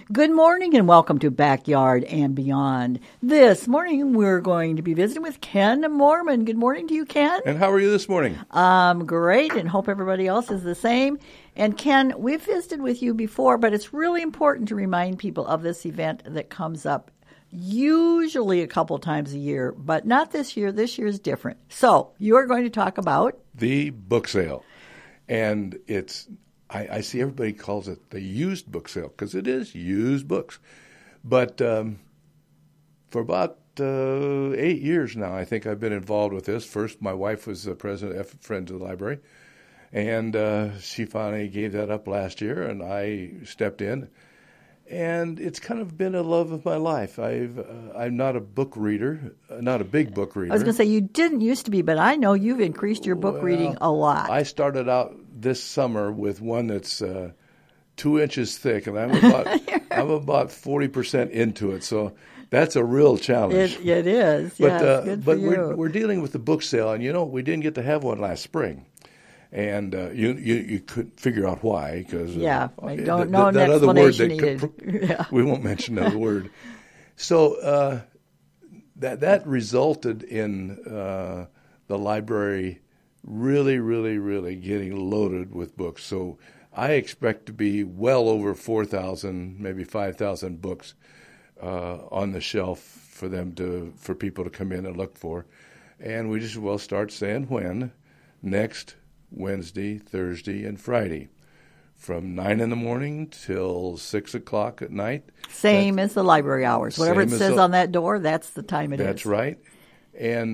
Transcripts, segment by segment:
Good morning and welcome to Backyard and Beyond. This morning we're going to be visiting with Ken Moorman. Good morning to you, Ken. And how are you this morning? Great, and hope everybody else is the same. And Ken, we've visited with you before, but it's really important to remind people of this event that comes up usually a couple times a year, but not this year. This year is different. So you're going to talk about the book sale. And it's I see everybody calls it the used book sale because it is used books. But for about 8 years now, I think I've been involved with this. First, my wife was the president of Friends of the Library, and she finally gave that up last year, and I stepped in. And it's kind of been a love of my life. I'm not a book reader, not a big book reader. I was going to say you didn't used to be, but I know you've increased your book reading a lot. I started out this summer with one that's 2 inches thick, and I'm about 40% into it. So that's a real challenge. It is. But good for you. We're dealing with the book sale, and we didn't get to have one last spring. And you could figure out why, because I don't know an explanation needed. We won't mention that word. So that resulted in the library really, really, really getting loaded with books. So I expect to be well over 4,000, maybe 5,000 books on the shelf for people to come in and look for, and we just will start saying when next. Wednesday, Thursday, and Friday, from 9 in the morning till 6 o'clock at night. Same as the library hours. Whatever it says on that door, that's the time it is. That's right. And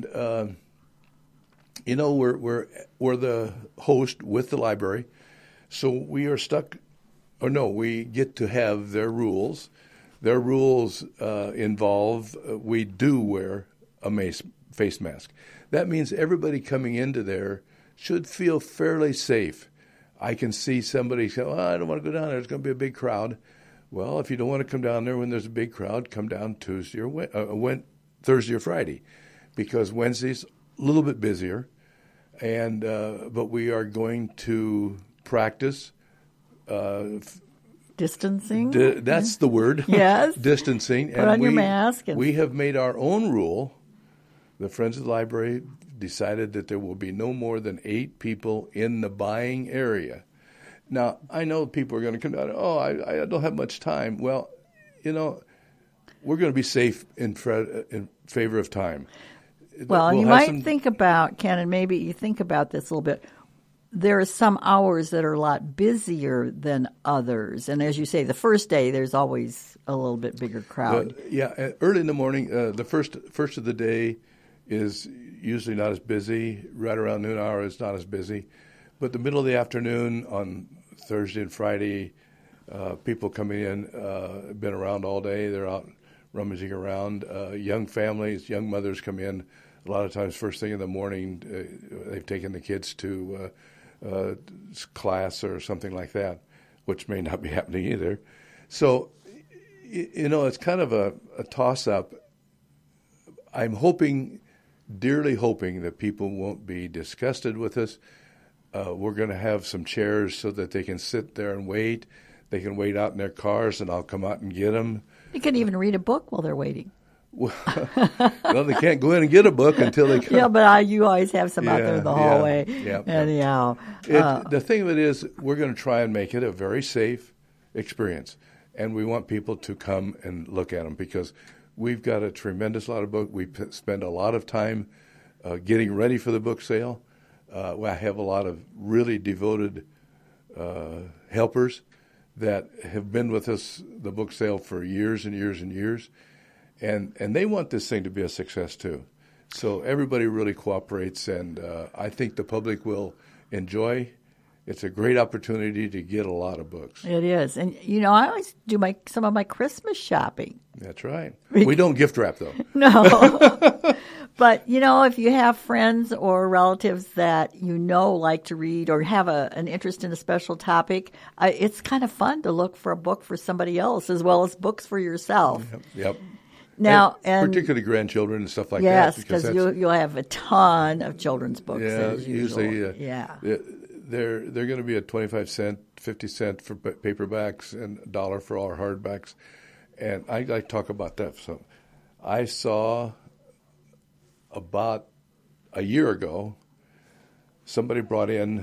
we're the host with the library, so we are stuck. Or no, we get to have their rules. Their rules involve we do wear a face mask. That means everybody coming into there should feel fairly safe. I can see somebody say, I don't want to go down there. There's going to be a big crowd. Well, if you don't want to come down there when there's a big crowd, come down Thursday or Friday, because Wednesday's a little bit busier. And but we are going to practice distancing. That's the word. Yes. Distancing. Put on your mask. We have made our own rule. The Friends of the Library decided that there will be no more than 8 people in the buying area. Now, I know people are going to come down, I don't have much time. Well, we're going to be safe in favor of time. Well, you might think about, Ken, and maybe you think about this a little bit. There are some hours that are a lot busier than others. And as you say, the first day, there's always a little bit bigger crowd. Early in the morning, the first of the day is usually not as busy. Right around noon hour is not as busy. But the middle of the afternoon on Thursday and Friday, people coming in, have been around all day. They're out rummaging around. Young families, young mothers come in. A lot of times first thing in the morning, they've taken the kids to class or something like that, which may not be happening either. So, it's kind of a toss-up. I'm dearly hoping that people won't be disgusted with us. We're going to have some chairs so that they can sit there and wait. They can wait out in their cars, and I'll come out and get them. You can even read a book while they're waiting. Well, they can't go in and get a book until they come. Yeah, but you always have some out there in the hallway. Yeah. Anyhow. The thing of it is, we're going to try and make it a very safe experience, and we want people to come and look at them because we've got a tremendous lot of books. We spend a lot of time getting ready for the book sale. I have a lot of really devoted helpers that have been with us, the book sale, for years and years and years. And they want this thing to be a success, too. So everybody really cooperates, and I think the public will enjoy. It's a great opportunity to get a lot of books. It is. And, I always do some of my Christmas shopping. That's right. We don't gift wrap, though. No. But, if you have friends or relatives that like to read or have an interest in a special topic, it's kind of fun to look for a book for somebody else as well as books for yourself. Yep. Now, and particularly grandchildren and stuff like that. Yes, because you'll have a ton of children's books. Yeah, as usual. usually. they're going to be at 25 cent, 50 cent for paperbacks and $1 for our hardbacks. And I like to talk about that. So I saw about a year ago, somebody brought in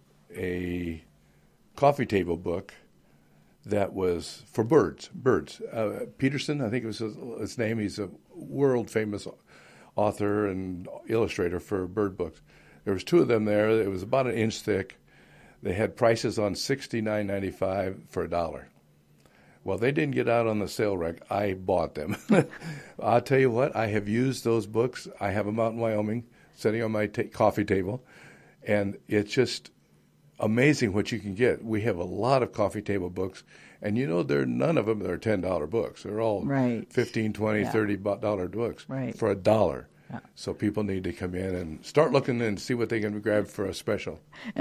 a coffee table book that was for birds. Peterson, I think it was his name. He's a world famous author and illustrator for bird books. There was 2 of them there. It was about an inch thick. They had prices on $69.95 for $1. Well, they didn't get out on the sale rack. I bought them. I'll tell you what, I have used those books. I have them out in Wyoming, sitting on my coffee table, and it's just amazing what you can get. We have a lot of coffee table books, and none of them are $10 books. They're all right. $15, $20, $30 books right. for $1. Yeah. So people need to come in and start looking and see what they can grab for a special.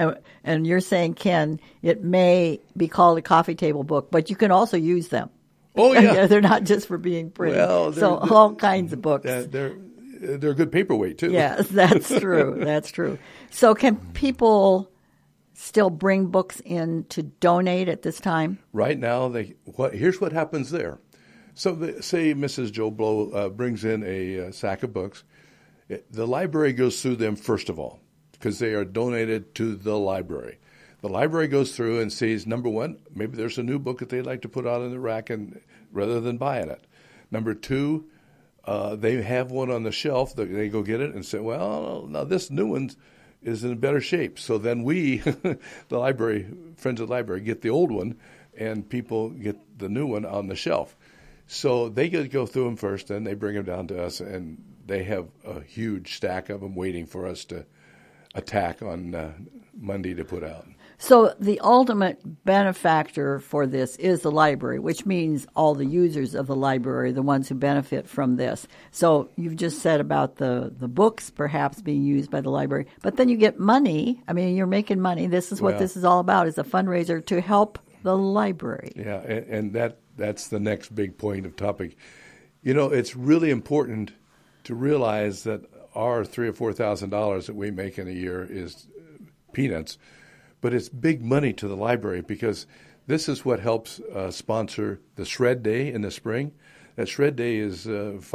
And you're saying, Ken, it may be called a coffee table book, but you can also use them. Oh, yeah. They're not just for being pretty. Well, so all kinds of books. They're a good paperweight, too. Yes, that's true. That's true. So can people still bring books in to donate at this time? Right now, here's what happens there. So say Mrs. Joe Blow brings in a sack of books. The library goes through them first of all because they are donated to the library. The library goes through and sees, number one, maybe there's a new book that they'd like to put out in the rack rather than buying it. Number 2, they have one on the shelf. They go get it and say, well, now this new one is in better shape. So then we, the library, friends of the library, get the old one, and people get the new one on the shelf. So they go through them first, then they bring them down to us, and they have a huge stack of them waiting for us to attack on Monday to put out. So the ultimate benefactor for this is the library, which means all the users of the library, the ones who benefit from this. So you've just said about the books perhaps being used by the library, but then you get money. I mean, you're making money. This is what this is all about, is a fundraiser to help the library. Yeah, and that's the next big point of topic. It's really important to realize that our $3,000 or $4,000 that we make in a year is peanuts, but it's big money to the library because this is what helps sponsor the Shred Day in the spring. That Shred Day is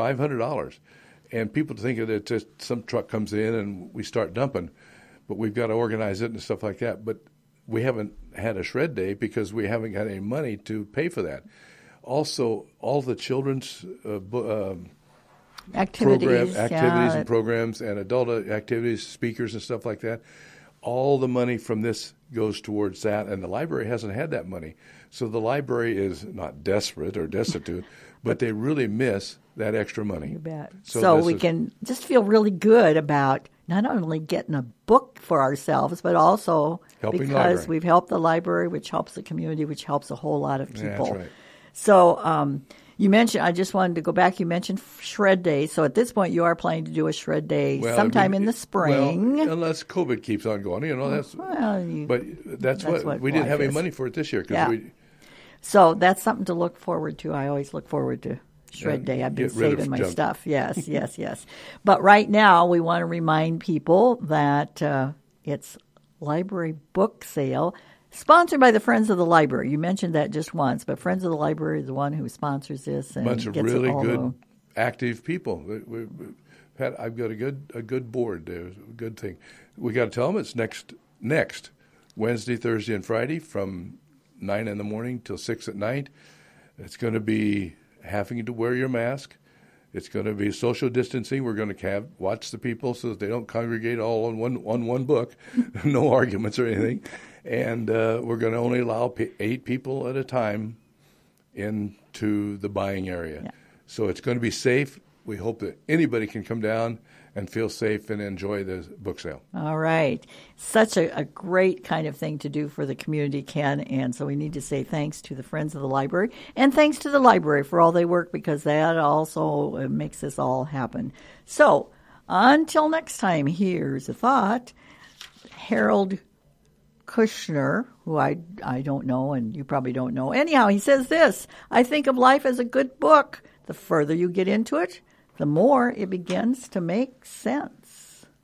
$500, and people think of it just some truck comes in and we start dumping, but we've got to organize it and stuff like that. But we haven't had a Shred Day because we haven't got any money to pay for that. Also, all the children's activities and programs and adult activities, speakers and stuff like that, all the money from this goes towards that, and the library hasn't had that money. So the library is not desperate or destitute, but they really miss that extra money. You bet. So we can just feel really good about not only getting a book for ourselves, but also because we've helped the library, which helps the community, which helps a whole lot of people. Yeah, that's right. So you mentioned, I just wanted to go back, you mentioned Shred Day. So at this point, you are planning to do a Shred Day sometime in the spring. Well, unless COVID keeps on going. That's what we didn't have any money for it this year. So that's something to look forward to. I always look forward to Shred Day. I've been saving my stuff. Yes, yes, yes. But right now, we want to remind people that it's Library Book Sale, sponsored by the Friends of the Library. You mentioned that just once, but Friends of the Library is the one who sponsors this. And bunch of really good, active people. I've got a good board there. A good thing. We got to tell them it's next Wednesday, Thursday, and Friday from 9 in the morning till 6 at night. It's going to be having to wear your mask. It's going to be social distancing. We're going to watch the people so that they don't congregate all on one book, no arguments or anything. And we're going to only allow 8 people at a time into the buying area. Yeah. So it's going to be safe. We hope that anybody can come down and feel safe and enjoy the book sale. All right. Such a great kind of thing to do for the community, Ken. And so we need to say thanks to the Friends of the Library and thanks to the library for all they work, because that also makes this all happen. So until next time, here's a thought. Harold Kushner, who I don't know and you probably don't know. Anyhow, he says this: I think of life as a good book. The further you get into it, the more it begins to make sense.